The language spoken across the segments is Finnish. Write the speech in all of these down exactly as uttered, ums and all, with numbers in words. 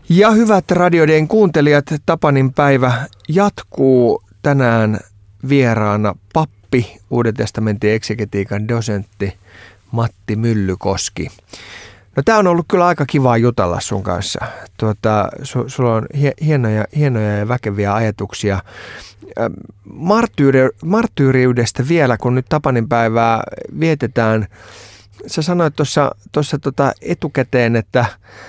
Ja hyvät Radioiden kuuntelijat, Tapanin päivä jatkuu tänään vieraana pappi, Uuden testamentin eksegetiikan dosentti Matti Myllykoski. No tää on ollut kyllä aika kivaa jutella sun kanssa. Tuota, su, sulla on hie, hienoja, hienoja ja väkeviä ajatuksia. Marttyyri, marttyyriudesta vielä, kun nyt Tapanin päivää vietetään. Sä sanoit tuossa tota etukäteen, että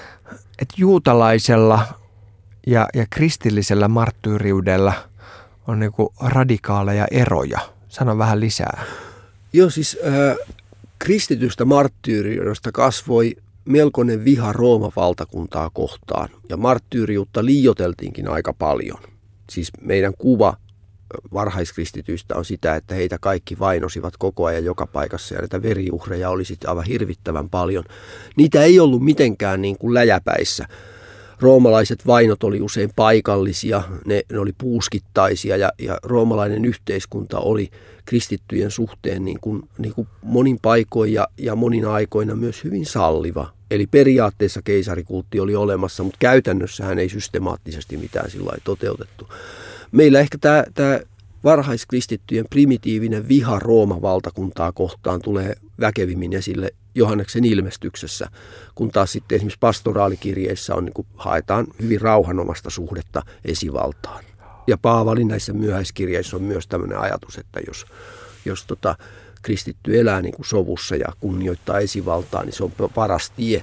että juutalaisella ja, ja kristillisellä marttyyriudella on niinku radikaaleja eroja. Sano vähän lisää. Joo, siis äh, kristitystä marttyyriudesta kasvoi melkoinen viha Rooman valtakuntaa kohtaan. Ja marttyyriutta liioiteltiinkin aika paljon. Siis meidän kuva varhaiskristityistä on sitä, että heitä kaikki vainosivat koko ajan joka paikassa ja näitä veriuhreja oli sitten aivan hirvittävän paljon. Niitä ei ollut mitenkään niin kuin läjäpäissä. Roomalaiset vainot oli usein paikallisia, ne, ne oli puuskittaisia ja, ja roomalainen yhteiskunta oli kristittyjen suhteen niin kuin, niin kuin monin paikoin ja, ja monin aikoina myös hyvin salliva. Eli periaatteessa keisarikultti oli olemassa, mutta käytännössähän ei systemaattisesti mitään sillä lailla toteutettu. Meillä ehkä tämä, tämä varhaiskristittyjen primitiivinen viha Rooman valtakuntaa kohtaan tulee väkevimmin esille Johanneksen ilmestyksessä, kun taas sitten esimerkiksi pastoraalikirjeissä on, niin kuin haetaan hyvin rauhanomasta suhdetta esivaltaan. Ja Paavalin näissä myöhäiskirjeissä on myös tämmöinen ajatus, että jos, jos tota, kristitty elää niin kuin sovussa ja kunnioittaa esivaltaa, niin se on paras tie.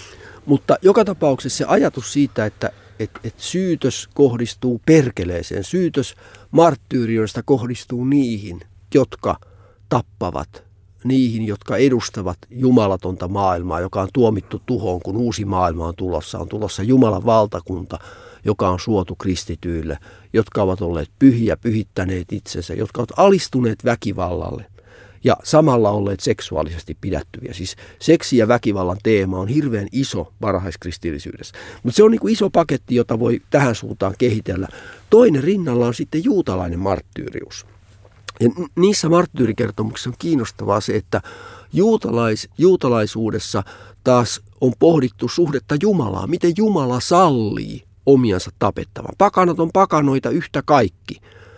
Mutta joka tapauksessa se ajatus siitä, että Että et syytös kohdistuu perkeleeseen. Syytös marttyyriudesta kohdistuu niihin, jotka tappavat, niihin, jotka edustavat jumalatonta maailmaa, joka on tuomittu tuhoon, kun uusi maailma on tulossa. On tulossa Jumalan valtakunta, joka on suotu kristityille, jotka ovat olleet pyhiä, pyhittäneet itsensä, jotka ovat alistuneet väkivallalle ja samalla olleet seksuaalisesti pidättyviä. Siis seksi ja väkivallan teema on hirveän iso varhaiskristillisyydessä. Mutta se on niin kuin iso paketti, jota voi tähän suuntaan kehitellä. Toinen rinnalla on sitten juutalainen marttyyrius. Ja niissä marttyyrikertomuksissa on kiinnostavaa se, että juutalais, juutalaisuudessa taas on pohdittu suhdetta Jumalaa. Miten Jumala sallii omiansa tapettavan. Pakanat on pakanoita yhtä kaikki.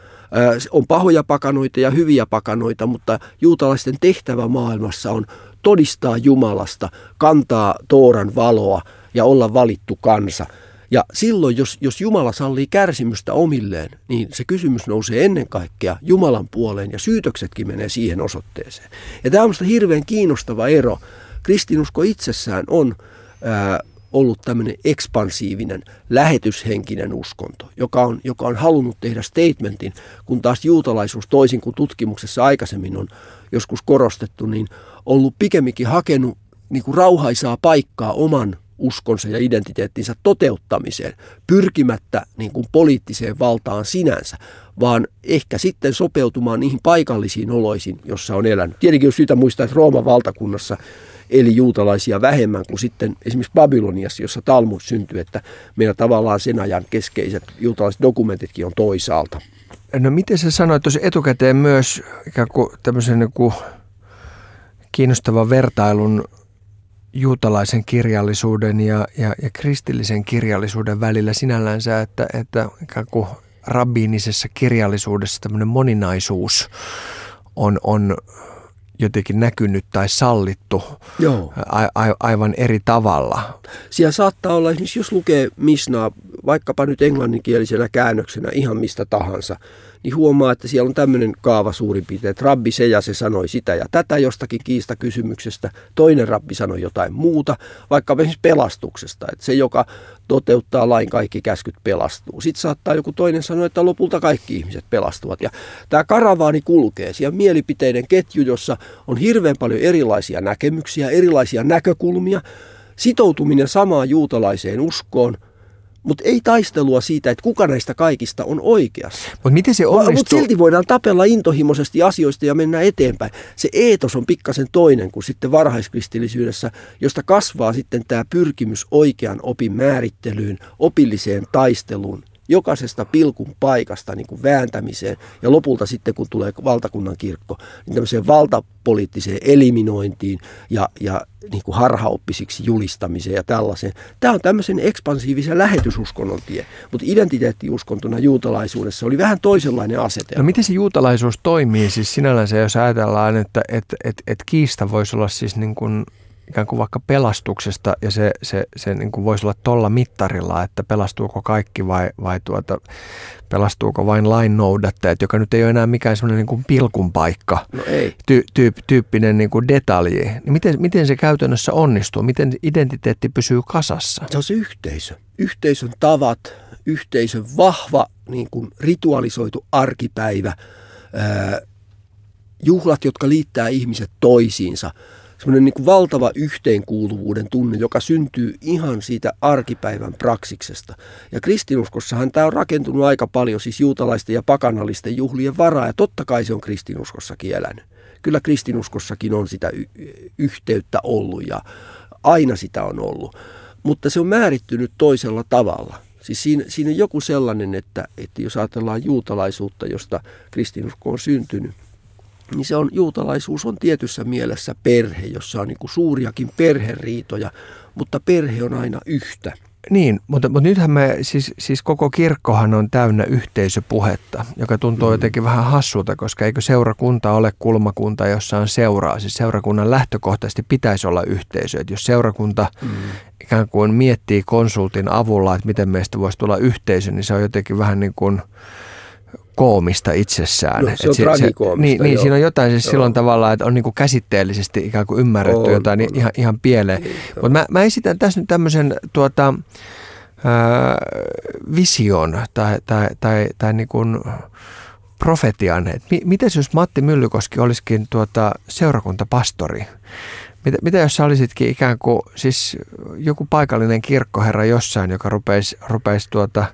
On pahoja pakanoita ja hyviä pakanoita, mutta juutalaisten tehtävä maailmassa on todistaa Jumalasta, kantaa Tooran valoa ja olla valittu kansa. Ja silloin, jos, jos Jumala sallii kärsimystä omilleen, niin se kysymys nousee ennen kaikkea Jumalan puoleen ja syytöksetkin menee siihen osoitteeseen. Ja tämä on minusta hirveän kiinnostava ero. Kristinusko itsessään on ää, ollut tämmöinen ekspansiivinen, lähetyshenkinen uskonto, joka on, joka on halunnut tehdä statementin, kun taas juutalaisuus, toisin kuin tutkimuksessa aikaisemmin on joskus korostettu, niin ollut pikemminkin hakenut niin kuin rauhaisaa paikkaa oman uskonsa ja identiteettinsä toteuttamiseen, pyrkimättä niin kuin poliittiseen valtaan sinänsä, vaan ehkä sitten sopeutumaan niihin paikallisiin oloisiin, jossa on elänyt. Tietenkin on syytä muistaa, että Rooman valtakunnassa eli juutalaisia vähemmän kuin sitten esimerkiksi Babyloniassa, jossa Talmud syntyi, että meillä tavallaan sen ajan keskeiset juutalaiset dokumentitkin on toisaalta. No miten sä sanoit tuossa etukäteen myös ikään kuin tämmöisen niin kuin kiinnostavan vertailun juutalaisen kirjallisuuden ja, ja, ja kristillisen kirjallisuuden välillä sinällänsä, että, että ikään kuin rabbiinisessa kirjallisuudessa tämmöinen moninaisuus on, on jotenkin näkynyt tai sallittu a, a, aivan eri tavalla. Siellä saattaa olla, esimerkiksi jos lukee Mishnaa, vaikkapa nyt englanninkielisenä käännöksenä ihan mistä tahansa, niin huomaa, että siellä on tämmöinen kaava suurin piirtein, että rabbi se ja se sanoi sitä ja tätä jostakin kiistakysymyksestä, toinen rabbi sanoi jotain muuta, vaikka esimerkiksi pelastuksesta, että se, joka toteuttaa lain kaikki käskyt pelastuu. Sitten saattaa joku toinen sanoa, että lopulta kaikki ihmiset pelastuvat. Ja tämä karavaani kulkee, siellä mielipiteiden ketju, jossa on hirveän paljon erilaisia näkemyksiä, erilaisia näkökulmia, sitoutuminen samaan juutalaiseen uskoon, mutta ei taistelua siitä, että kuka näistä kaikista on oikeassa. Mutta miten se onnistuu? Mutta silti voidaan tapella intohimoisesti asioista ja mennä eteenpäin. Se eetos on pikkasen toinen kuin sitten varhaiskristillisyydessä, josta kasvaa sitten tämä pyrkimys oikean opin määrittelyyn, opilliseen taisteluun jokaisesta pilkun paikasta niin kuin vääntämiseen ja lopulta sitten kun tulee valtakunnan kirkko, niin tämmöiseen valtapoliittiseen eliminointiin ja, ja niin kuin harhaoppisiksi julistamiseen ja tällaiseen. Tämä on tämmöisen ekspansiivisen lähetysuskonnon tie, mutta identiteettiuskontona juutalaisuudessa oli vähän toisenlainen asetelma. No miten se juutalaisuus toimii siis sinällänsä, jos ajatellaan, että et, et, et kiista voisi olla siis niin kuin ikään kuin vaikka pelastuksesta ja se, se, se niin kuin voisi olla tolla mittarilla, että pelastuuko kaikki vai, vai tuota, pelastuuko vain lain noudattajat, joka nyt ei ole enää mikään semmoinen niin kuin pilkun paikka, no ei. Ty, tyyp, tyyppinen niin kuin detalji. Niin miten, miten se käytännössä onnistuu? Miten identiteetti pysyy kasassa? Se on se yhteisö. Yhteisön tavat, yhteisön vahva niin kuin ritualisoitu arkipäivä, ää, juhlat, jotka liittää ihmiset toisiinsa. Semmoinen niin kuin valtava yhteenkuuluvuuden tunne, joka syntyy ihan siitä arkipäivän praksiksesta. Ja kristinuskossahan tämä on rakentunut aika paljon siis juutalaisten ja pakanallisten juhlien varaa, ja totta kai se on kristinuskossakin elänyt. Kyllä kristinuskossakin on sitä y- yhteyttä ollut ja aina sitä on ollut, mutta se on määrittynyt toisella tavalla. Siis siinä, siinä on joku sellainen, että, että jos ajatellaan juutalaisuutta, josta kristinusko on syntynyt, niin se on, juutalaisuus on tietyssä mielessä perhe, jossa on niin kuin suuriakin perheriitoja, mutta perhe on aina yhtä. Niin, mutta, mutta nythän me, siis, siis koko kirkkohan on täynnä yhteisöpuhetta, joka tuntuu mm. jotenkin vähän hassulta, koska eikö seurakunta ole kulmakunta, jossa on seuraa. Siis seurakunnan lähtökohtaisesti pitäisi olla yhteisö. Että jos seurakunta mm. ikään kuin miettii konsultin avulla, että miten meistä voisi tulla yhteisö, niin se on jotenkin vähän niin kuin koomista itsessään. No, se on tragikoomista. Niin, niin siinä on jotain siis silloin tavallaan, että on niin kuin käsitteellisesti ikään kuin ymmärretty on, jotain on, ihan, ihan pieleen. Niin, mutta mä, mä esitän tässä nyt tämmöisen tuota, ää, vision tai, tai, tai, tai niin kuin profetian. Et mi, mitäs jos Matti Myllykoski olisikin tuota seurakuntapastori? Mitä, mitä jos sä olisitkin ikään kuin siis joku paikallinen kirkkoherra jossain, joka rupeisi, rupeisi tuota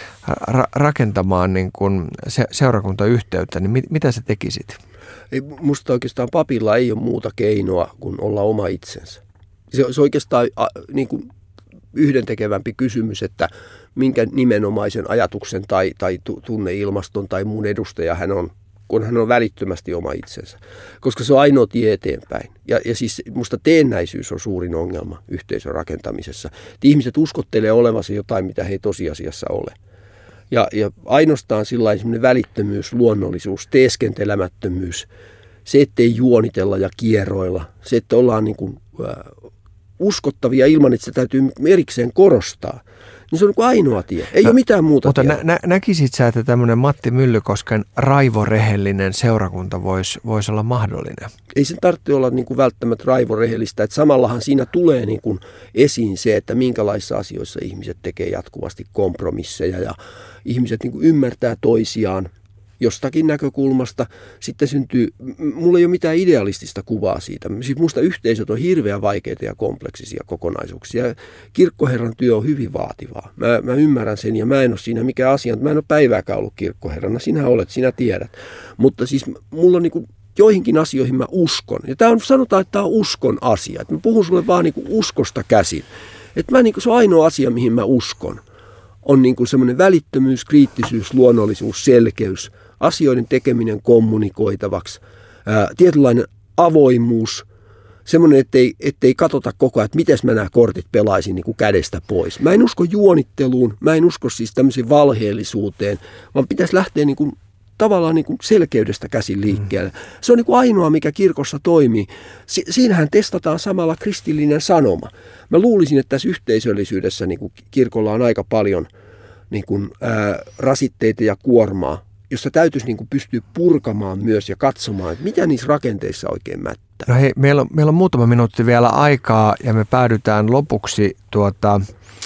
Ra- rakentamaan niin kuin se- seurakuntayhteyttä, niin mit- mitä sä tekisit? Ei, musta oikeastaan papilla ei ole muuta keinoa kuin olla oma itsensä. Se, se oikeastaan a, niin kuin yhdentekevämpi kysymys, että minkä nimenomaisen ajatuksen tai, tai tunneilmaston tai muun edustaja hän on, kun hän on välittömästi oma itsensä. Koska se on ainoa tie eteenpäin. Ja, ja siis musta teennäisyys on suurin ongelma yhteisön rakentamisessa. Että ihmiset uskottelee olevansa jotain, mitä he ei tosiasiassa ole. Ja, ja ainoastaan sellainen välittömyys, luonnollisuus, teeskentelemättömyys, se, ettei juonitella ja kieroilla, se, että ollaan niin kuin, äh, uskottavia ilman, että se täytyy erikseen korostaa, niin se on niin kuin ainoa tie. Ei no, ole mitään muuta mutta tiellä. Mutta nä, näkisit sä, että tämmöinen Matti Myllykosken raivorehellinen seurakunta voisi vois olla mahdollinen? Ei sen tarvitse olla niin kuin välttämättä raivorehellistä. Että samallahan siinä tulee niin kuin esiin se, että minkälaisissa asioissa ihmiset tekee jatkuvasti kompromisseja ja ihmiset niin kuin ymmärtää toisiaan jostakin näkökulmasta. Sitten syntyy, mulla ei ole mitään idealistista kuvaa siitä. Siis musta yhteisöt on hirveän vaikeita ja kompleksisia kokonaisuuksia. Kirkkoherran työ on hyvin vaativaa. Mä, mä ymmärrän sen ja mä en ole siinä mikään asia. Mä en ole päivääkään ollut kirkkoherrana. Sinä olet, sinä tiedät. Mutta siis mulla on niin kuin joihinkin asioihin mä uskon. Ja tää on, sanotaan, että tämä on uskon asia. Että mä puhun sulle vaan niin kuin uskosta käsin. Että mä niin kuin, se on ainoa asia, mihin mä uskon. On niin kuin semmoinen välittömyys, kriittisyys, luonnollisuus, selkeys, asioiden tekeminen kommunikoitavaksi, ää, tietynlainen avoimuus, semmoinen, ettei, ettei katsota koko ajan, että miten mä nämä kortit pelaisin niin kuin kädestä pois. Mä en usko juonitteluun, mä en usko siis tämmöiseen valheellisuuteen, vaan pitäisi lähteä niin kuin, tavallaan niin kuin selkeydestä käsin liikkeelle. Se on niin kuin ainoa, mikä kirkossa toimii. Si- siinähän testataan samalla kristillinen sanoma. Mä luulisin, että tässä yhteisöllisyydessä niin kuin kirkolla on aika paljon niin kuin, ää, rasitteita ja kuormaa, jossa täytyisi niin kuin pystyä purkamaan myös ja katsomaan, että mitä niissä rakenteissa oikein mättää. No hei, meillä on, meillä on muutama minuutti vielä aikaa ja me päädytään lopuksi tuota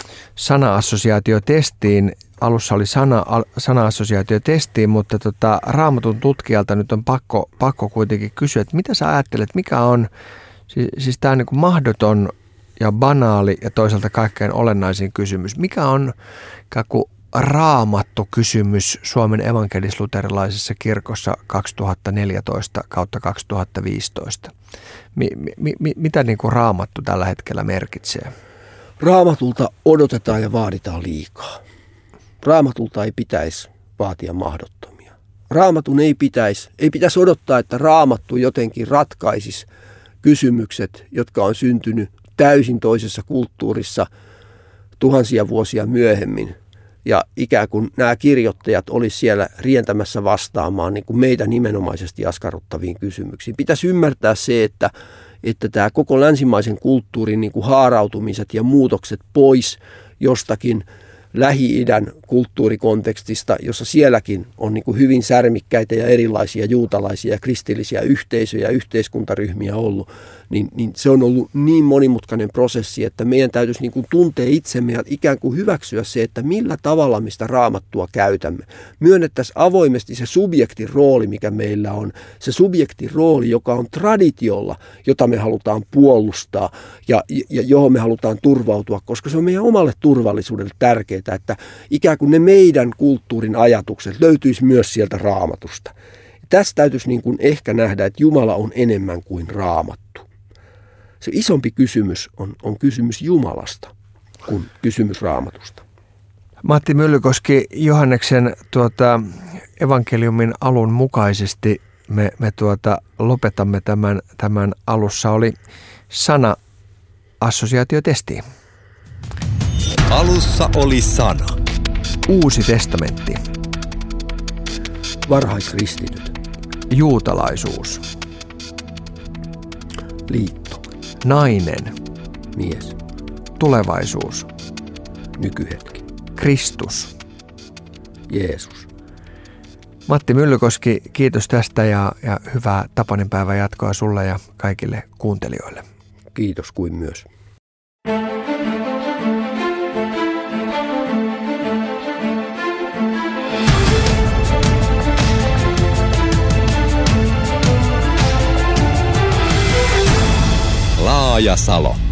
sana-assosiaatiotestiin. Alussa oli sana, sana-assosiaatiotestiin, mutta tota, Raamatun tutkijalta nyt on pakko, pakko kuitenkin kysyä, että mitä sä ajattelet, mikä on, siis, siis tämä niin kuin mahdoton ja banaali ja toisaalta kaikkein olennaisin kysymys. Mikä on ikään kuin raamattu kysymys Suomen evankelis-luterilaisessa kirkossa kaksituhattaneljätoista kautta kaksituhattaviisitoista? Mi, mi, mi, mitä niin kuin raamattu tällä hetkellä merkitsee? Raamatulta odotetaan ja vaaditaan liikaa. Raamatulta ei pitäisi vaatia mahdottomia. Raamatun ei pitäisi, ei pitäisi odottaa, että Raamattu jotenkin ratkaisisi kysymykset, jotka on syntynyt täysin toisessa kulttuurissa tuhansia vuosia myöhemmin. Ja ikään kuin nämä kirjoittajat olisi siellä rientämässä vastaamaan niin kuin meitä nimenomaisesti askarruttaviin kysymyksiin. Pitäisi ymmärtää se, että, että tämä koko länsimaisen kulttuurin niin kuin haarautumiset ja muutokset pois jostakin Lähi-idän kulttuurikontekstista, jossa sielläkin on niin kuin hyvin särmikkäitä ja erilaisia juutalaisia ja kristillisiä yhteisöjä ja yhteiskuntaryhmiä ollut, niin, niin se on ollut niin monimutkainen prosessi, että meidän täytyisi niin kuin tuntea itsemme ja ikään kuin hyväksyä se, että millä tavalla me sitä Raamattua käytämme. Myönnettäisiin avoimesti se subjektin rooli, mikä meillä on, se subjektin rooli, joka on traditiolla, jota me halutaan puolustaa ja, ja johon me halutaan turvautua, koska se on meidän omalle turvallisuudelle tärkeää, että ikään kuin ne meidän kulttuurin ajatukset löytyisi myös sieltä Raamatusta. Tässä täytyisi niin kuin ehkä nähdä, että Jumala on enemmän kuin Raamattu. Se isompi kysymys on, on kysymys Jumalasta kuin kysymys Raamatusta. Matti Myllykoski, Johanneksen tuota, evankeliumin alun mukaisesti me, me tuota, lopetamme tämän, tämän alussa. Oli sana assosiaatiotestiin. Alussa oli sana. Uusi testamentti. Varhaiskristityt. Juutalaisuus. Liitto. Nainen. Mies. Tulevaisuus. Nykyhetki. Kristus. Jeesus. Matti Myllykoski, kiitos tästä ja, ja hyvää Tapanin päivän jatkoa sulle ja kaikille kuuntelijoille. Kiitos kuin myös. Laajasalo.